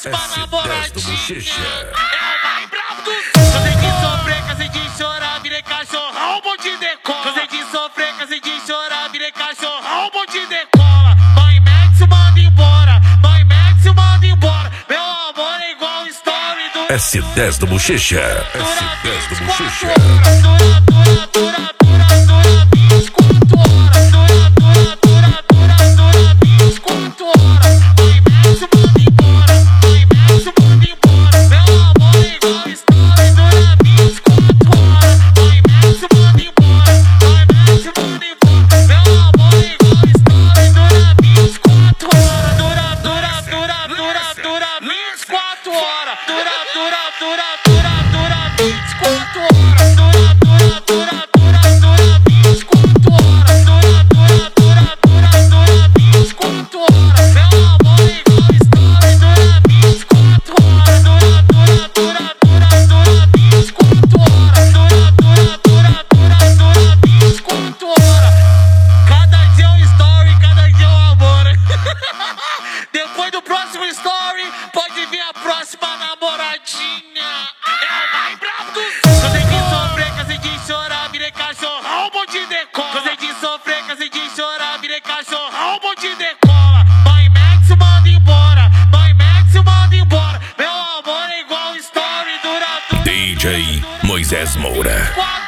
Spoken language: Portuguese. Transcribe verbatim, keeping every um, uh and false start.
próxima namoradinha. É o mais brabo do sul. Cansei de sofrer, cansei de chorar, virei cachorrão, um monte de decola. Cansei de sofrer, cansei de chorar, virei cachorrão, um monte de decola. Mãe Max manda embora, mãe Max manda embora. Meu amor é igual story do S dez do Bochecha. S dez do Bochecha. Dura, dura, dura, dura, dura, vinte e quatro horas. Dura, dura, dura, dura, dura, vinte e quatro horas. Mãe Max manda embora, mãe Max manda embora. Meu amor é igual story, dura vinte e quatro horas. Mãe Max manda embora, mãe Max manda embora. Meu amor é igual story, dura vinte e quatro horas. Dura, dura, dura, dura, dura, vinte e quatro horas. Dura, dura, dura, dura, dura, vinte e quatro horas. Dura, dura, dura, dura, dura, vinte e quatro horas. Dura, dura, dura, dura, dura, vinte e quatro horas. Meu amor é igual story, dura vinte e quatro horas. Dura, dura, dura, dura, dura, vinte e quatro horas. Dura, dura, dura, dura, dura, vinte e quatro horas. Cada dia um story, cada dia um amor. Depois do próximo story, pode vir a próxima namoradinha. É o mais brabo do sul. Cansei de sofrer, cansei de chorar, virei cachorrão, um monte de decola. Cansei de sofrer, cansei de chorar, virei cachorrão, um monte de decola. Mãe Max manda embora, mãe Max manda embora. Meu amor é igual story, dura, dura, D J Moisés Moura. quatro